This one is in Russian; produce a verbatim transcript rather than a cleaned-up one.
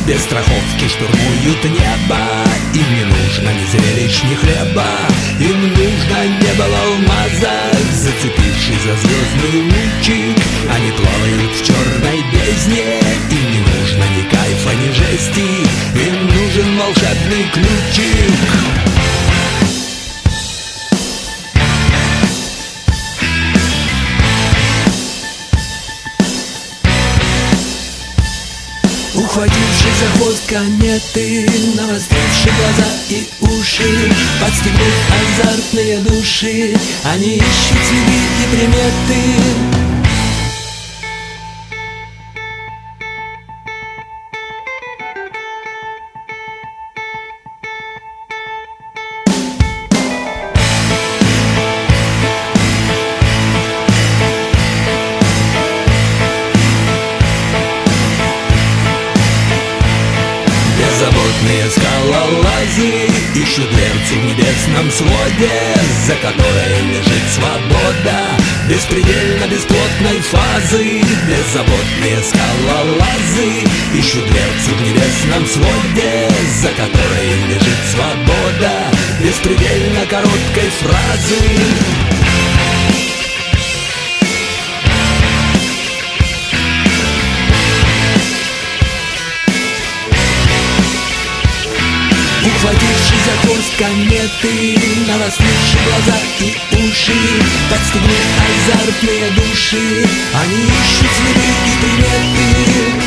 без страховки штурмуют небо. Им не нужно ни зрелищ, ни хлеба, им нужно небо в алмазах. Зацепившись за звездный лучик, они плавают в черной бездне. Им не нужно ни кайфа, ни жести, им нужен волшебный ключик. Ухватившись за хвост кометы, навостривши глаза и уши, подстегнув азартные души, они ищут следы и приметы. Беззаботные скалолазы ищут дверцу в небесном своде, за которой лежит свобода беспредельно бесплотной фазы. Беззаботные скалолазы ищут дверцу в небесном своде, за которой лежит свобода беспредельно короткой фразы. Ухватившись за хвост кометы, навостривши глаза и уши, подстегнув азартные души, они ищут следы и приметы.